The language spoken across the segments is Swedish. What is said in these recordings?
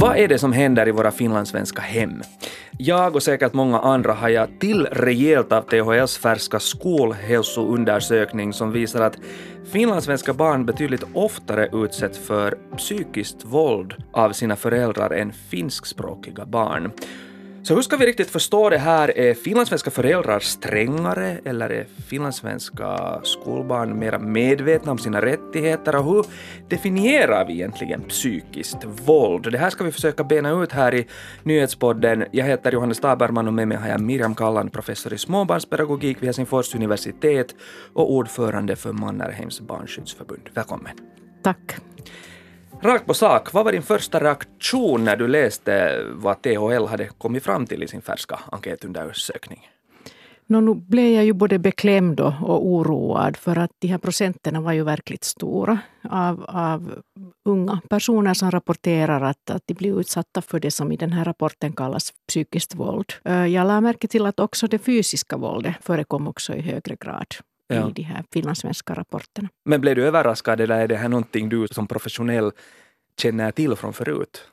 Vad är det som händer i våra finlandssvenska hem? Jag och säkert många andra har jag till rejält av THLs färska skolhälsoundersökning som visar att finlandssvenska barn betydligt oftare utsätts för psykiskt våld av sina föräldrar än finskspråkiga barn. Så hur ska vi riktigt förstå det här? Är finlandssvenska föräldrar strängare eller är finlandssvenska skolbarn mer medvetna om sina rättigheter? Och hur definierar vi egentligen psykiskt våld? Det här ska vi försöka bena ut här i nyhetspodden. Jag heter Johannes Taberman och med mig har jag Miriam Kallan, professor i småbarnspedagogik vid Helsingfors universitet och ordförande för Mannerheims barnskyddsförbund. Välkommen. Tack. Rakt på sak, vad var din första reaktion när du läste vad THL hade kommit fram till i sin färska enkätundersökning? Nu blev jag ju både beklämd och oroad för att de här procenterna var ju verkligt stora av unga personer som rapporterar att de blir utsatta för det som i den här rapporten kallas psykiskt våld. Jag lade märke till att också det fysiska våldet förekom också i högre grad. Ja. I de här finlandssvenska rapporterna. Men blev du överraskad eller är det här någonting du som professionell känner till från förut?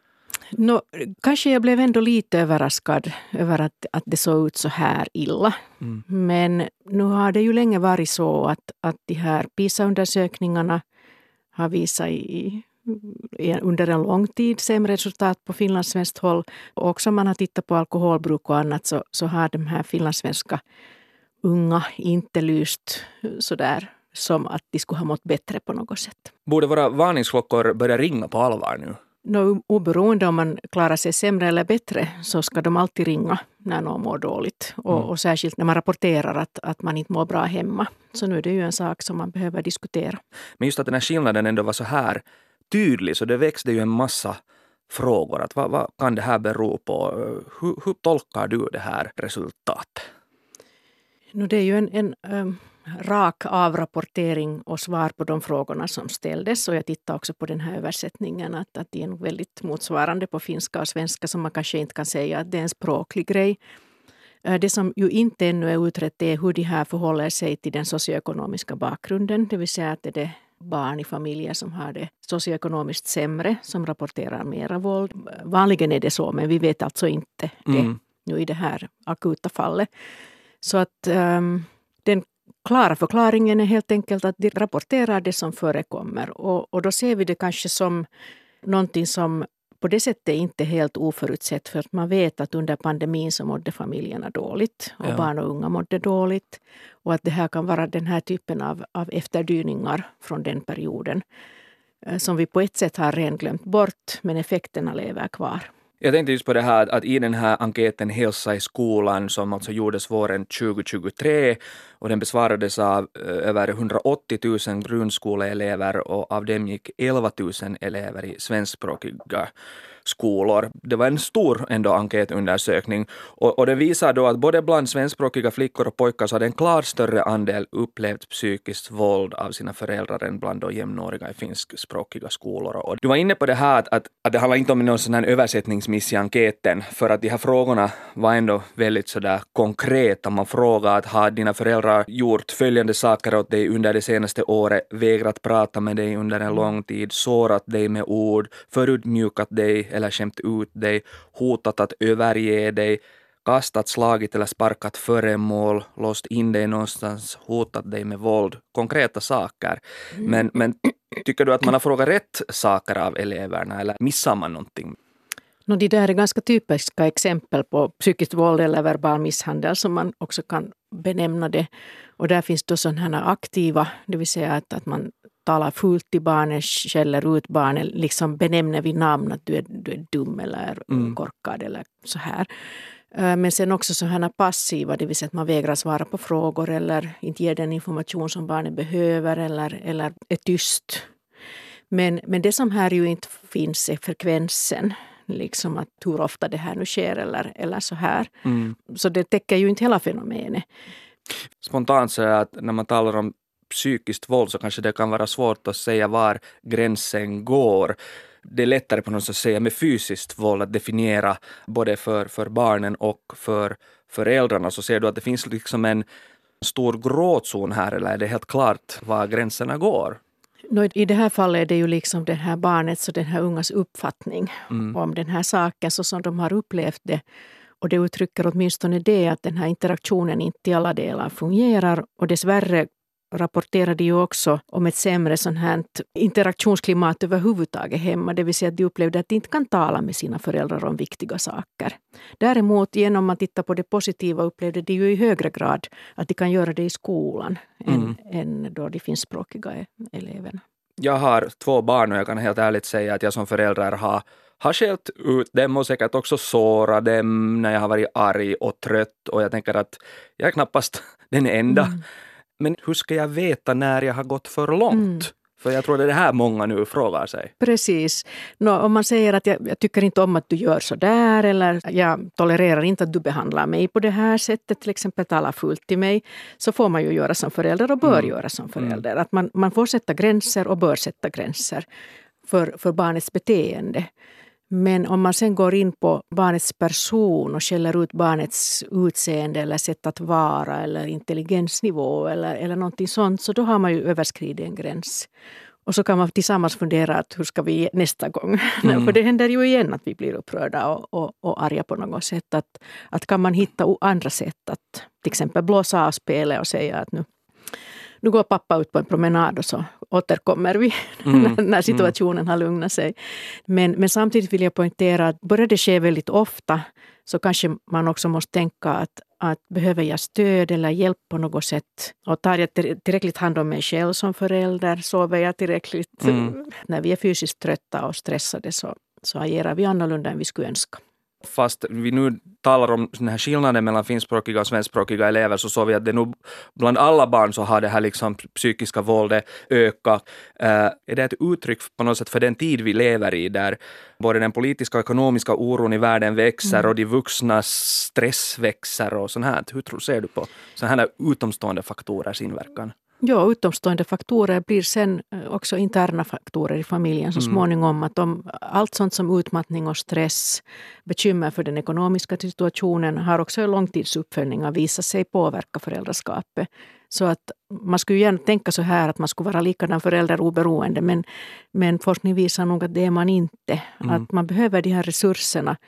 Kanske jag blev ändå lite överraskad över att det såg ut så här illa. Mm. Men nu har det ju länge varit så att de här PISA-undersökningarna har visat under en lång tid sämre resultat på finlandssvenskt håll. Och också om man har tittat på alkoholbruk och annat så har de här finlandssvenska unga inte lyst sådär som att de skulle ha mått bättre på något sätt. Borde våra varningsklockor börja ringa på allvar nu? Oberoende om man klarar sig sämre eller bättre så ska de alltid ringa när någon mår dåligt. Och särskilt när man rapporterar att man inte mår bra hemma. Så nu är det ju en sak som man behöver diskutera. Men just att den här skillnaden ändå var så här tydlig så det växte ju en massa frågor. Att vad kan det här bero på? Hur tolkar du det här resultatet? Det är ju en rak avrapportering och svar på de frågorna som ställdes. Och jag tittar också på den här översättningen att det är väldigt motsvarande på finska och svenska som man kanske inte kan säga att det är en språklig grej. Det som ju inte ännu är utrett är hur de här förhåller sig till den socioekonomiska bakgrunden. Det vill säga att det är barn i familjer som har det socioekonomiskt sämre som rapporterar mera våld. Vanligen är det så men vi vet alltså inte det nu i det här akuta fallet. Så att den klara förklaringen är helt enkelt att de rapporterar det som förekommer. Och då ser vi det kanske som någonting som på det sättet inte är helt oförutsett. För att man vet att under pandemin så mådde familjerna dåligt. Och barn och unga mådde dåligt. Och att det här kan vara den här typen av efterdyningar från den perioden. Som vi på ett sätt har redan glömt bort men effekterna lever kvar. Jag tänkte just på det här att i den här enkäten Hälsa i skolan som alltså gjordes våren 2023 och den besvarades av över 180 000 grundskoleelever och av dem gick 11 000 elever i svenskspråkiga skolor. Det var en stor ändå enkätundersökning och det visar då att både bland svenskspråkiga flickor och pojkar så hade en klart större andel upplevt psykiskt våld av sina föräldrar än bland då jämnåriga i finskspråkiga skolor. Och du var inne på det här att det handlar inte om någon sån här översättningsmiss i enkäten för att de här frågorna var ändå väldigt sådär konkreta. Man frågar att har dina föräldrar gjort följande saker åt dig under det senaste året, vägrat prata med dig under en lång tid, sårat dig med ord, förödmjukat dig eller skämt ut dig, hotat att överge dig, kastat, slagit eller sparkat föremål, låst in dig någonstans, hotat dig med våld. Konkreta saker. Men tycker du att man har frågat rätt saker av eleverna eller missar man någonting? Det där är ganska typiska exempel på psykiskt våld eller verbal misshandel som man också kan benämna det. Och där finns då sådana här aktiva, det vill säga att man talar fult till barnen, skäller ut barnen, liksom benämner vid namn att du är dum eller korkad eller så här. Men sen också sådana passiva, det vill säga att man vägrar svara på frågor eller inte ger den information som barnen behöver eller är tyst. Men det som här ju inte finns är frekvensen. Liksom att hur ofta det här nu sker eller så här. Så det täcker ju inte hela fenomenet. Spontant så är att när man talar om psykiskt våld så kanske det kan vara svårt att säga var gränsen går. Det är lättare på något sätt att säga med fysiskt våld att definiera både för barnen och för föräldrarna. Så ser du att det finns liksom en stor gråzon här eller är det helt klart var gränserna går? I det här fallet är det ju liksom det här barnets och den här ungas uppfattning om den här saken så som de har upplevt det. Och det uttrycker åtminstone det att den här interaktionen inte i alla delar fungerar. Och dessvärre rapporterade ju också om ett sämre sånt här interaktionsklimat överhuvudtaget hemma. Det vill säga att de upplevde att de inte kan tala med sina föräldrar om viktiga saker. Däremot genom att titta på det positiva upplevde de ju i högre grad att de kan göra det i skolan än då de finskspråkiga eleverna. Jag har 2 barn och jag kan helt ärligt säga att jag som förälder har skällt ut dem och säkert också sårat dem när jag har varit arg och trött. Och jag tänker att jag är knappast den enda. Men hur ska jag veta när jag har gått för långt? För jag tror det är det här många nu frågar sig. Precis. Om man säger att jag tycker inte om att du gör så där eller jag tolererar inte att du behandlar mig på det här sättet, till exempel tala fullt till mig, så får man ju göra som förälder och bör göra som förälder. Att man får sätta gränser och bör sätta gränser för barnets beteende. Men om man sen går in på barnets person och skäller ut barnets utseende eller sätt att vara eller intelligensnivå eller någonting sånt, så då har man ju överskridit en gräns. Och så kan man tillsammans fundera att hur ska vi nästa gång? För det händer ju igen att vi blir upprörda och arga på något sätt. Att kan man hitta andra sätt att till exempel blåsa av spelet och säga att nu går pappa ut på en promenad och så återkommer vi när situationen har lugnat sig. Men samtidigt vill jag poängtera att börjar det ske väldigt ofta så kanske man också måste tänka att behöver jag stöd eller hjälp på något sätt? Och tar jag tillräckligt hand om mig själv som förälder? Sover jag tillräckligt? När vi är fysiskt trötta och stressade så agerar vi annorlunda än vi skulle önska. Fast vi nu talar om den här skillnaden mellan finskspråkiga och svenskspråkiga elever så såg vi att det nog bland alla barn så har det här liksom psykiska våldet ökat. Är det ett uttryck på något sätt för den tid vi lever i där både den politiska och ekonomiska oron i världen växer och de vuxnas stress växer och sånt här? Hur ser du på sådana här utomstående faktorers inverkan? Ja, utomstående faktorer blir sen också interna faktorer i familjen så småningom. Att allt sånt som utmattning och stress, bekymmer för den ekonomiska situationen har också en långtidsuppföljning och visat sig påverka föräldraskapet. Så att man skulle gärna tänka så här att man skulle vara likadan förälder oberoende. Men forskning visar nog att det är man inte. Att man behöver de här resurserna.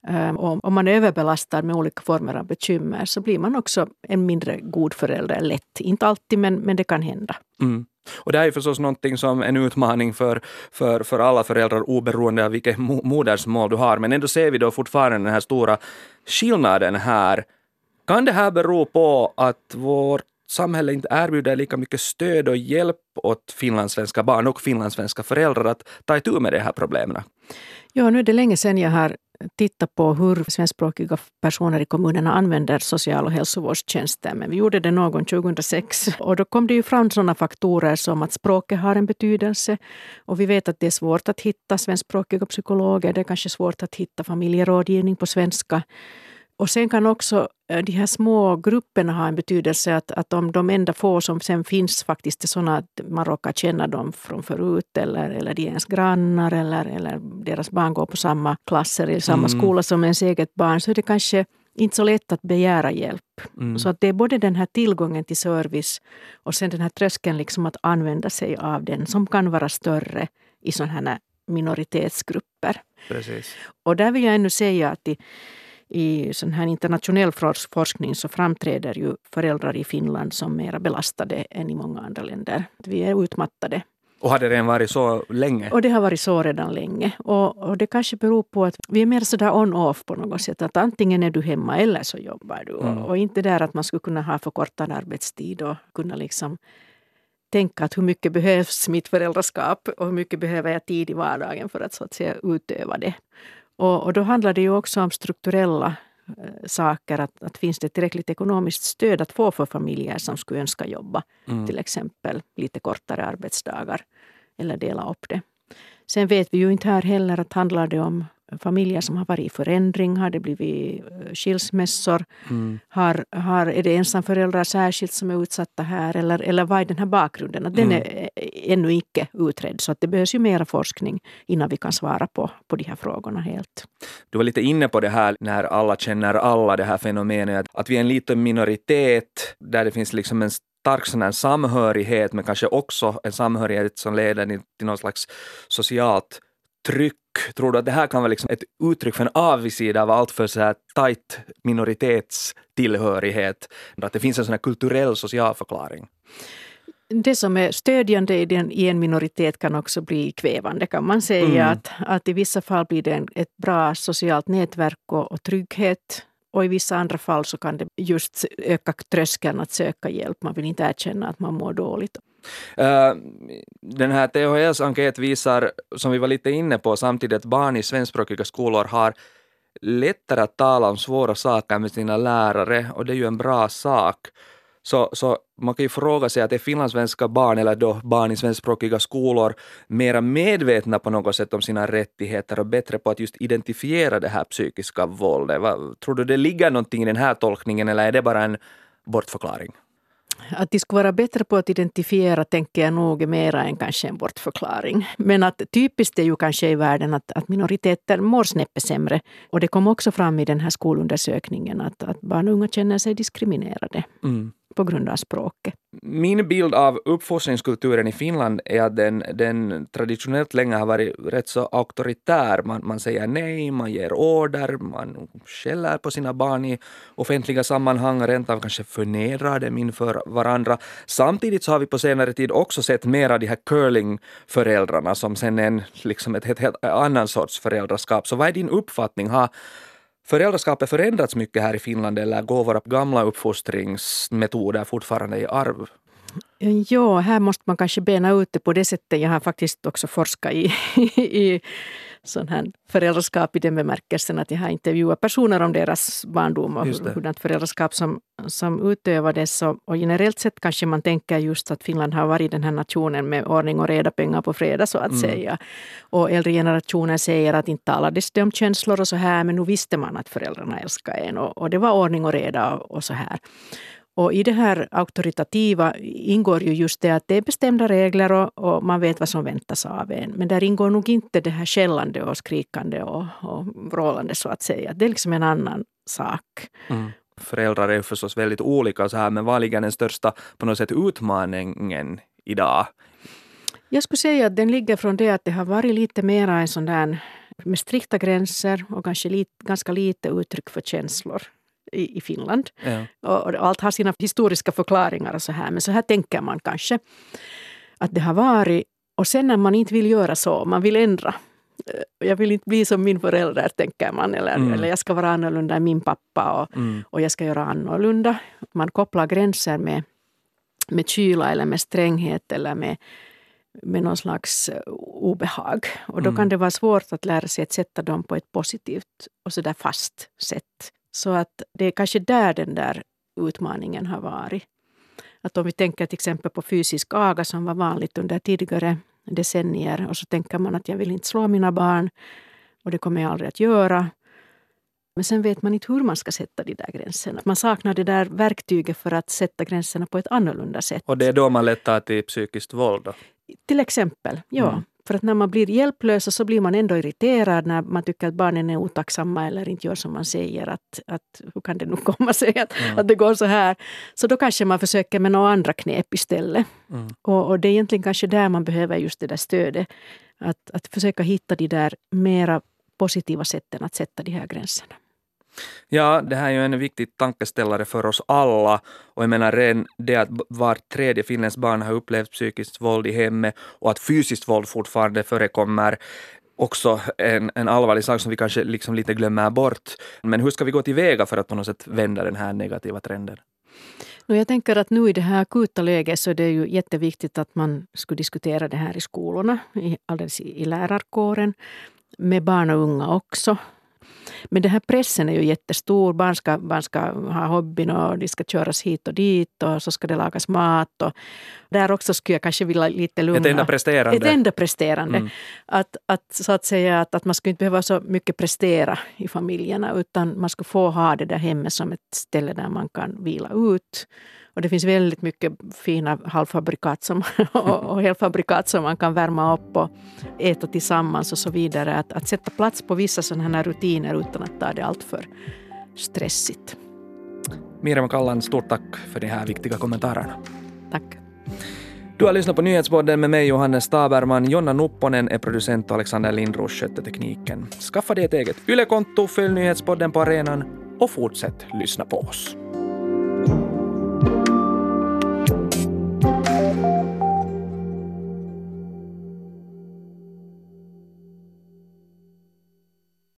Om man är överbelastad med olika former av bekymmer så blir man också en mindre god förälder lätt. Inte alltid, men det kan hända. Och det är ju förstås någonting som en utmaning för alla föräldrar oberoende av vilket modersmål du har. Men ändå ser vi då fortfarande den här stora skillnaden här. Kan det här bero på att vårt samhälle inte erbjuder lika mycket stöd och hjälp åt finlandssvenska barn och finlandssvenska föräldrar att ta itu med de här problemen? Ja, nu är det länge sedan jag har tittat på hur svenskspråkiga personer i kommunerna använder social- och hälsovårdstjänster. Men vi gjorde det någon 2006 och då kom det ju fram sådana faktorer som att språket har en betydelse. Och vi vet att det är svårt att hitta svenskspråkiga psykologer. Det är kanske svårt att hitta familjerådgivning på svenska. Och sen kan också de här små grupperna ha en betydelse att om de enda få som sen finns faktiskt är sådana att man råkar känna dem från förut eller de är ens grannar eller deras barn går på samma klasser eller samma skola som ens eget barn, så är det kanske inte så lätt att begära hjälp. Så att det är både den här tillgången till service och sen den här tröskeln liksom att använda sig av den som kan vara större i sådana här minoritetsgrupper. Precis. Och där vill jag ännu säga att i sån här internationell forskning så framträder ju föräldrar i Finland som mer belastade än i många andra länder. Vi är utmattade. Och har det redan varit så länge? Och det har varit så redan länge. Och det kanske beror på att vi är mer sådär on-off på något sätt. Att antingen är du hemma eller så jobbar du. Och inte där att man skulle kunna ha förkortad arbetstid och kunna liksom tänka att hur mycket behövs mitt föräldraskap och hur mycket behöver jag tid i vardagen för att så att säga utöva det. Och då handlar det ju också om strukturella saker. Att finns det tillräckligt ekonomiskt stöd att få för familjer som skulle önska jobba. Till exempel lite kortare arbetsdagar eller dela upp det. Sen vet vi ju inte här heller att handlar det om familjer som har varit i förändring. Har det blivit skilsmässor? Är det ensamföräldrar särskilt som är utsatta här? Eller vad är den här bakgrunden? Att den är ännu inte utredd. Så att det behövs ju mera forskning innan vi kan svara på de här frågorna helt. Du var lite inne på det här när alla känner alla, det här fenomenet. Att vi är en liten minoritet där det finns liksom en stark sån här samhörighet, men kanske också en samhörighet som leder till någon slags socialt tryck. Tror du att det här kan vara liksom ett uttryck för en avigsida av allt för så här tajt minoritetstillhörighet? Att det finns en sån här kulturell social förklaring? Det som är stödjande i en minoritet kan också bli kvävande, kan man säga. Att i vissa fall blir det ett bra socialt nätverk och trygghet. Och i vissa andra fall så kan det just öka tröskeln att söka hjälp. Man vill inte erkänna att man mår dåligt. Den här THLs enkät visar, som vi var lite inne på, samtidigt att barn i svenskspråkiga skolor har lättare att tala om svåra saker med sina lärare, och det är ju en bra sak. Så man kan ju fråga sig att är finlandssvenska barn eller då barn i svenskspråkiga skolor mera medvetna på något sätt om sina rättigheter och bättre på att just identifiera det här psykiska våldet? Tror du det ligger någonting i den här tolkningen, eller är det bara en bortförklaring? Att de skulle vara bättre på att identifiera tänker jag nog är mera än kanske en bortförklaring. Men att typiskt är ju kanske i världen att minoriteter mår snäppet sämre. Och det kom också fram i den här skolundersökningen att barn och unga känner sig diskriminerade på grund av språket. Min bild av uppfostringskulturen i Finland är att den traditionellt länge har varit rätt så auktoritär. Man säger nej, man ger order, man skäller på sina barn i offentliga sammanhang, rent av kanske förnedrar dem inför varandra. Samtidigt så har vi på senare tid också sett mer av de här curlingföräldrarna som sen är liksom ett helt annan sorts föräldraskap. Så vad är din uppfattning? Har föräldraskapet förändrats mycket här i Finland, eller går våra gamla uppfostringsmetoder fortfarande i arv? Ja, här måste man kanske bena ut det på det sättet. Jag har faktiskt också forskat i sån här föräldraskap i den bemärkelsen att jag har intervjuat personer om deras barndom och hurdant föräldraskap som utövades. Och generellt sett kanske man tänker just att Finland har varit den här nationen med ordning och reda, pengar på fredag så att säga. Och äldre generationer säger att inte talades det om känslor och så här, men nu visste man att föräldrarna älskar en och det var ordning och reda och så här. Och i det här auktoritativa ingår ju just det att det är bestämda regler och man vet vad som väntas av en. Men där ingår nog inte det här skällande och skrikande och vrålande så att säga. Det är liksom en annan sak. Föräldrar är förstås väldigt olika så här, men vad ligger den största på något sätt utmaningen idag? Jag skulle säga att den ligger från det att det har varit lite mera en sån där med strikta gränser och kanske ganska lite uttryck för känslor i Finland. Ja. Och allt har sina historiska förklaringar och så här. Men så här tänker man kanske att det har varit. Och sen när man inte vill göra så, man vill ändra. Jag vill inte bli som min förälder, tänker man. Eller jag ska vara annorlunda än min pappa och jag ska göra annorlunda. Man kopplar gränser med kyla eller med stränghet eller med någon slags obehag. Och då kan det vara svårt att lära sig att sätta dem på ett positivt och sådär fast sätt. Så att det är kanske där den där utmaningen har varit. Att om vi tänker till exempel på fysisk aga som var vanligt under tidigare decennier. Och så tänker man att jag vill inte slå mina barn. Och det kommer jag aldrig att göra. Men sen vet man inte hur man ska sätta de där gränserna. Man saknar det där verktyget för att sätta gränserna på ett annorlunda sätt. Och det är då man lättar till psykiskt våld då? Till exempel, ja. För att när man blir hjälplös så blir man ändå irriterad när man tycker att barnen är otacksamma eller inte gör som man säger. Att hur kan det nog komma sig att det går så här? Så då kanske man försöker med några andra knep istället. Och det är egentligen kanske där man behöver just det där stödet. Att försöka hitta de där mera positiva sätten att sätta de här gränserna. Ja, det här är ju en viktig tankeställare för oss alla. Och jag menar redan det att var tredje finländsk barn har upplevt psykiskt våld i hemmet och att fysiskt våld fortfarande förekommer. Också en allvarlig sak som vi kanske liksom lite glömmer bort. Men hur ska vi gå tillväga för att på något sätt vända den här negativa trenden? Jag tänker att nu i det här akuta läget så är det ju jätteviktigt att man skulle diskutera det här i skolorna, alldeles i lärarkåren, med barn och unga också. Men den här pressen är ju jättestor. Barn ska ha hobbyn och de ska köras hit och dit och så ska det lagas mat. Och där också skulle jag kanske vilja lite lugna. Ett enda presterande. Att så att säga att man skulle inte behöva så mycket prestera i familjerna utan man skulle få ha det där hemma som ett ställe där man kan vila ut. Och det finns väldigt mycket fina halvfabrikat och helfabrikat som man kan värma upp och äta tillsammans och så vidare. Att sätta plats på vissa sådana här rutiner utan att ta det allt för stressigt. Miriam Kallan, stort tack för de här viktiga kommentarerna. Tack. Du har lyssnat på Nyhetspodden med mig, Johannes Taberman. Jonna Nupponen är producent och Alexander Lindros skötte tekniken. Skaffa dig ett eget Yle-konto, följ Nyhetspodden på arenan och fortsätt lyssna på oss.